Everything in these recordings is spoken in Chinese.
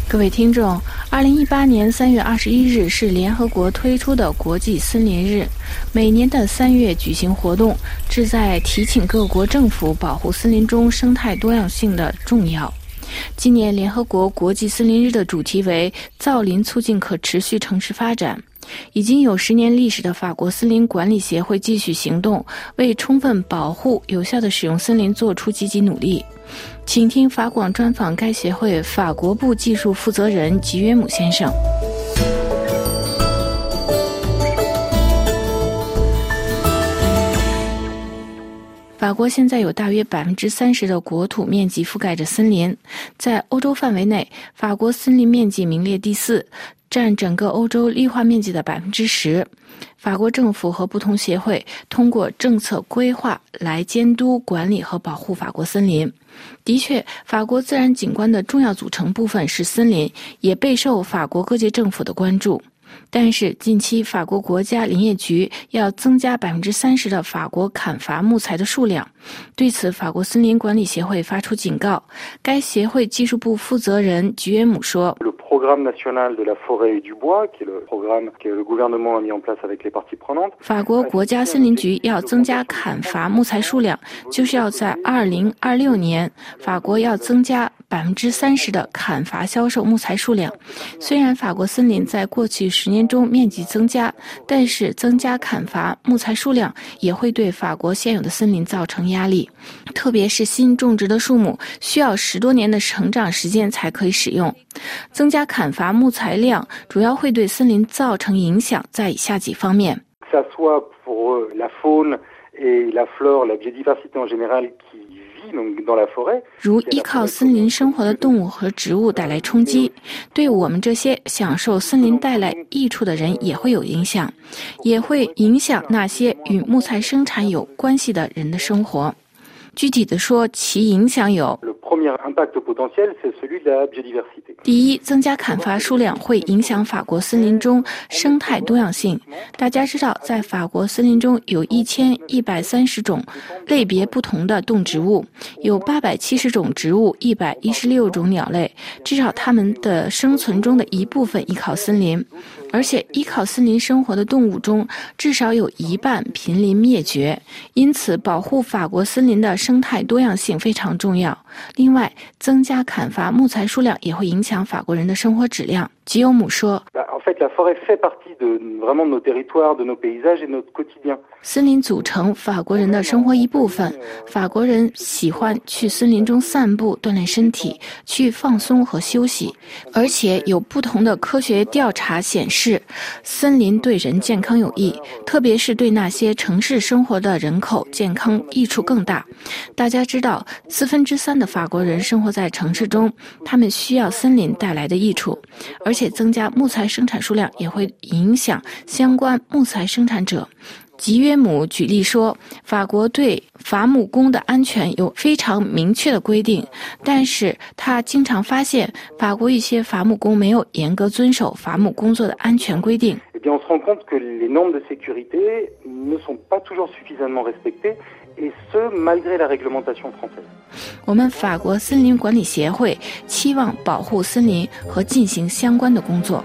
各位听众，2018年3月21日是联合国推出的国际森林日，每年的3月举行活动，旨在提醒各国政府保护森林中生态多样性的重要。今年联合国国际森林日的主题为造林促进可持续城市发展。已经有10年历史的法国森林管理协会继续行动，为充分保护、有效地使用森林做出积极努力。请听法广专访该协会法国部技术负责人吉约姆先生。法国现在有大约30%的国土面积覆盖着森林，在欧洲范围内，法国森林面积名列第4，占整个欧洲绿化面积的10%。法国政府和不同协会通过政策规划来监督、管理和保护法国森林。的确，法国自然景观的重要组成部分是森林，也备受法国各界政府的关注。但是近期法国国家林业局要增加30%的法国砍伐木材的数量，对此法国森林管理协会发出警告。该协会技术部负责人吉约姆说，法国国家森林局要增加砍伐木材数量，就是要在2026年法国要增加30%的砍伐销售木材数量。虽然法国森林在过去10年中面积增加，但是增加砍伐木材数量也会对法国现有的森林造成压力，特别是新种植的树木需要10多年的成长时间才可以使用。增加砍伐木材量主要会对森林造成影响在以下几方面。如依靠森林生活的动物和植物带来冲击，对我们这些享受森林带来益处的人也会有影响，也会影响那些与木材生产有关系的人的生活。具体的说，其影响有：第一，增加砍伐数量会影响法国森林中生态多样性。大家知道，在法国森林中有1130种类别不同的动植物，有870种植物，116种鸟类，至少它们的生存中的一部分依靠森林。而且依靠森林生活的动物中，至少有一半濒临灭绝，因此保护法国森林的生态多样性非常重要。另外，增加砍伐木材数量也会影响法国人的生活质量。吉欧姆说，森林组成法国人的生活一部分，法国人喜欢去森林中散步、锻炼身体，去放松和休息。而且有不同的科学调查显示，森林对人健康有益，特别是对那些城市生活的人口健康益处更大。大家知道，3/4的法国人生活在城市中，他们需要森林带来的益处，而且增加木材生产数量也会影响相关木材生产者。吉约姆举例说，法国对伐木工的安全有非常明确的规定，但是他经常发现法国一些伐木工没有严格遵守伐木工作的安全规定。我们法国森林管理协会期望保护森林和进行相关的工作。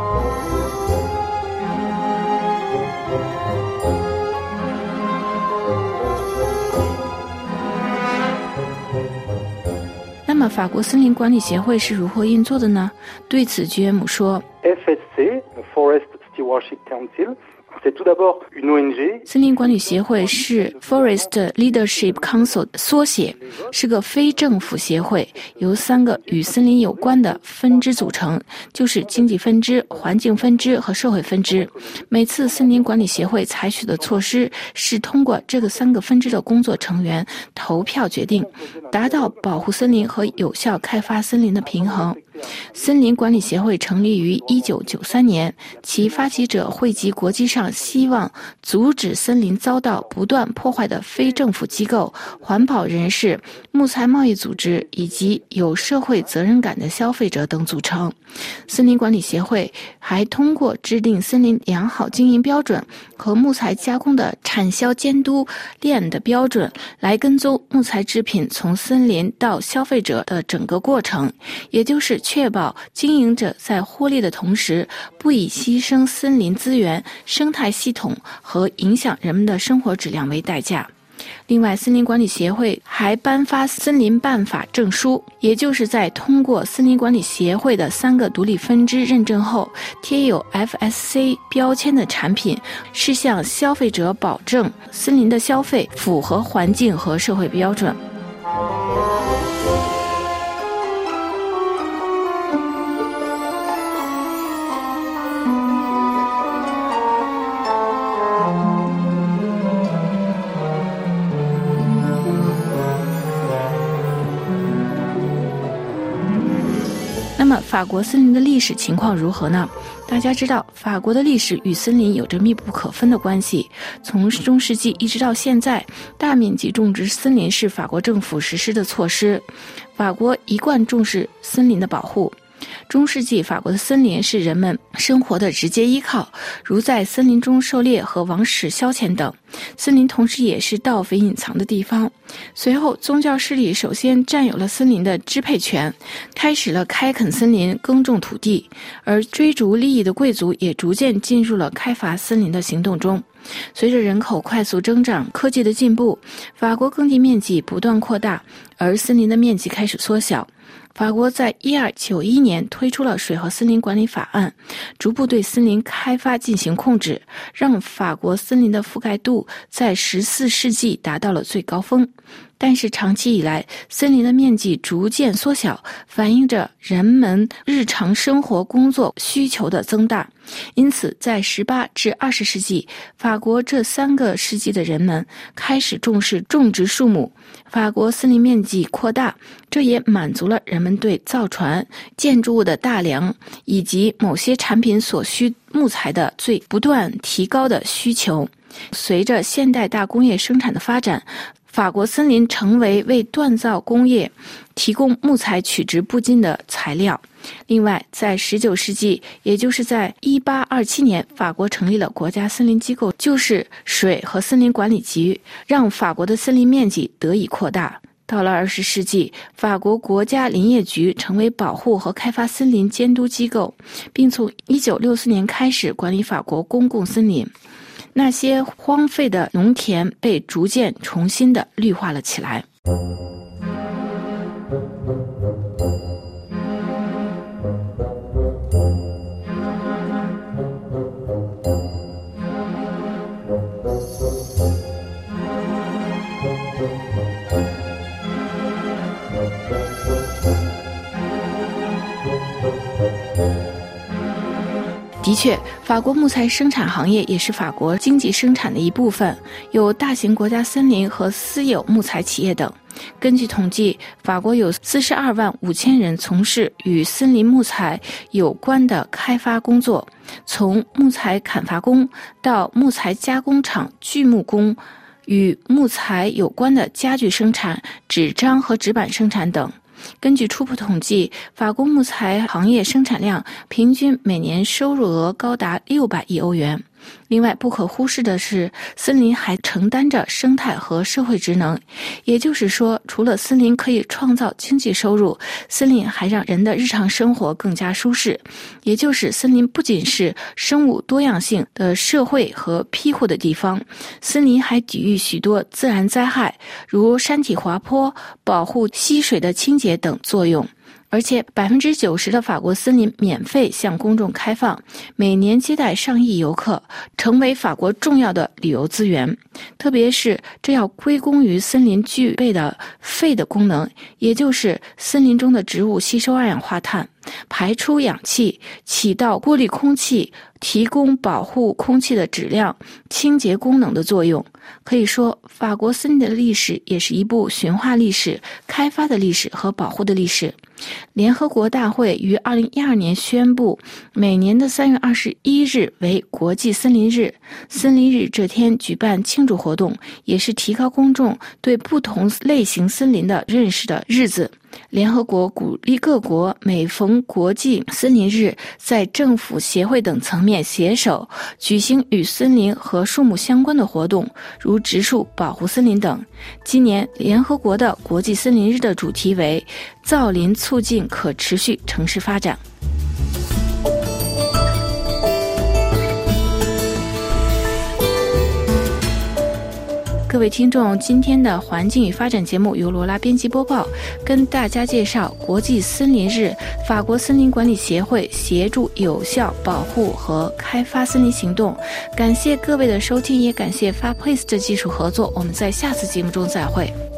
那么法国森林管理协会是如何运作的呢？对此吉约姆说， Forest Stewardship Council森林管理协会是 Forest Leadership Council 的缩写，是个非政府协会，由3个与森林有关的分支组成，就是经济分支、环境分支和社会分支。每次森林管理协会采取的措施是通过这个3个分支的工作成员投票决定，达到保护森林和有效开发森林的平衡。森林管理协会成立于1993年，其发起者汇集国际上希望阻止森林遭到不断破坏的非政府机构、环保人士、木材贸易组织以及有社会责任感的消费者等组成。森林管理协会还通过制定森林良好经营标准和木材加工的产销监督链的标准，来跟踪木材制品从森林到消费者的整个过程，也就是确保经营者在获利的同时，不以牺牲森林资源、生态系统和影响人们的生活质量为代价。另外，森林管理协会还颁发森林办法证书，也就是在通过森林管理协会的3个独立分支认证后，贴有 FSC 标签的产品是向消费者保证森林的消费符合环境和社会标准。那么法国森林的历史情况如何呢？大家知道，法国的历史与森林有着密不可分的关系。从中世纪一直到现在，大面积种植森林是法国政府实施的措施。法国一贯重视森林的保护。中世纪法国的森林是人们生活的直接依靠，如在森林中狩猎和王室消遣等。森林同时也是盗匪隐藏的地方。随后，宗教势力首先占有了森林的支配权，开始了开垦森林、耕种土地，而追逐利益的贵族也逐渐进入了开伐森林的行动中。随着人口快速增长，科技的进步，法国耕地面积不断扩大，而森林的面积开始缩小。法国在1291年推出了水和森林管理法案，逐步对森林开发进行控制，让法国森林的覆盖度在14世纪达到了最高峰。但是长期以来，森林的面积逐渐缩小，反映着人们日常生活工作需求的增大。因此，在18至20世纪，法国这3个世纪的人们开始重视种植树木，法国森林面积扩大，这也满足了人们对造船、建筑物的大梁以及某些产品所需木材的不断提高的需求。随着现代大工业生产的发展，法国森林成为为锻造工业提供木材取之不尽的材料。另外，在19世纪，也就是在1827年，法国成立了国家森林机构，就是水和森林管理局，让法国的森林面积得以扩大。到了20世纪，法国国家林业局成为保护和开发森林监督机构，并从1964年开始管理法国公共森林。那些荒废的农田被逐渐重新的绿化了起来。的确，法国木材生产行业也是法国经济生产的一部分，有大型国家森林和私有木材企业等。根据统计，法国有42万5千人从事与森林木材有关的开发工作，从木材砍伐工到木材加工厂锯木工，与木材有关的家具生产、纸张和纸板生产等。根据初步统计，法国木材行业生产量平均每年收入额高达600亿欧元。另外，不可忽视的是，森林还承担着生态和社会职能。也就是说，除了森林可以创造经济收入，森林还让人的日常生活更加舒适。也就是森林不仅是生物多样性的社会和庇护的地方，森林还抵御许多自然灾害，如山体滑坡、保护溪水的清洁等作用。而且90%的法国森林免费向公众开放，每年接待上亿游客，成为法国重要的旅游资源。特别是这要归功于森林具备的肺的功能，也就是森林中的植物吸收二氧化碳，排出氧气，起到过滤空气、提供保护空气的质量、清洁功能的作用。可以说，法国森林的历史也是一部驯化历史、开发的历史和保护的历史。联合国大会于2012年宣布，每年的3月21日为国际森林日。森林日这天举办庆祝活动，也是提高公众对不同类型森林的认识的日子。 联合国鼓励各国每逢国际森林日，在政府、协会等层面携手举行与森林和树木相关的活动，如植树、保护森林等。今年联合国的国际森林日的主题为造林促进可持续城市发展。各位听众，今天的环境与发展节目由罗拉编辑播报，跟大家介绍国际森林日，法国森林管理协会协助有效保护和开发森林行动。感谢各位的收听，也感谢FAPACE的技术合作。我们在下次节目中再会。